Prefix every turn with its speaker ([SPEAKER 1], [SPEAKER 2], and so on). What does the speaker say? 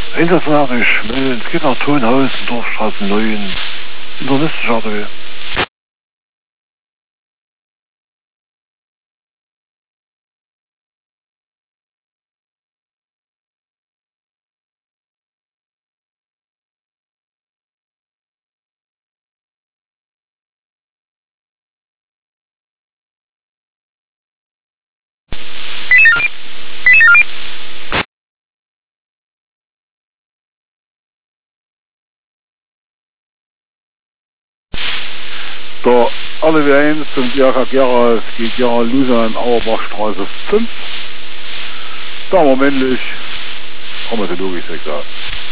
[SPEAKER 1] Einsatzfertig, es geht nach Tonhaus, Dorfstraße 9, Internistische. Der LW1 und Jaka Gerald geht ja Lusan Auerbachstraße 5. Da haben wir männlich, haben wir die Logik gesagt.